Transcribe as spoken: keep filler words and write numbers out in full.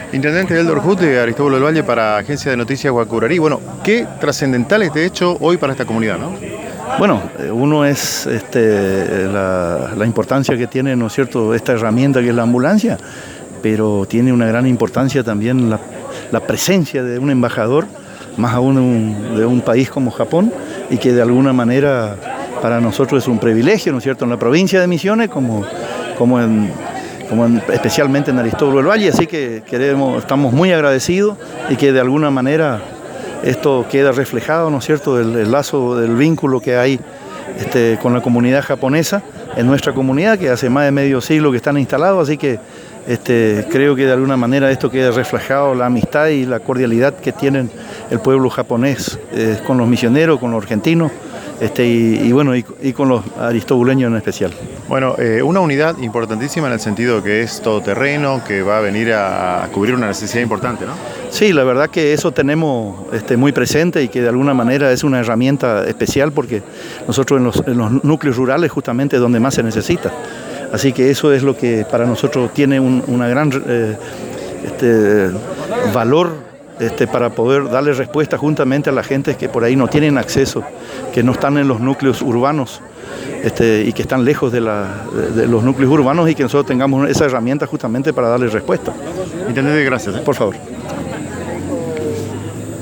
Intendente Eldor Hut de Aristóbulo del Valle para Agencia de Noticias Guacurarí. Bueno, qué trascendental este hecho hoy para esta comunidad, ¿no? Bueno, uno es este, la, la importancia que tiene, ¿no es cierto?, esta herramienta que es la ambulancia, pero tiene una gran importancia también la, la presencia de un embajador, más aún un, de un país como Japón, y que de alguna manera para nosotros es un privilegio, ¿no es cierto?, en la provincia de Misiones, como, como, en, como en, especialmente en Aristóbulo del Valle, así que queremos, estamos muy agradecidos y que de alguna manera esto queda reflejado, ¿no es cierto?, el, el lazo del vínculo que hay este, con la comunidad japonesa en nuestra comunidad, que hace más de medio siglo que están instalados, así que este, creo que de alguna manera esto queda reflejado, la amistad y la cordialidad que tienen el pueblo japonés eh, con los misioneros, con los argentinos, este, y, y bueno, y, y con los aristobuleños en especial. Bueno, eh, una unidad importantísima en el sentido que es todoterreno, que va a venir a, a cubrir una necesidad importante, ¿no? Sí, la verdad que eso tenemos este, muy presente y que de alguna manera es una herramienta especial porque nosotros en los, en los núcleos rurales justamente es donde más se necesita. Así que eso es lo que para nosotros tiene un una gran eh, este, valor este, para poder darle respuesta juntamente a la gente que por ahí no tienen acceso, que no están en los núcleos urbanos este, y que están lejos de, la, de, de los núcleos urbanos y que nosotros tengamos esa herramienta justamente para darle respuesta. Intendente, gracias. ¿eh? Por favor.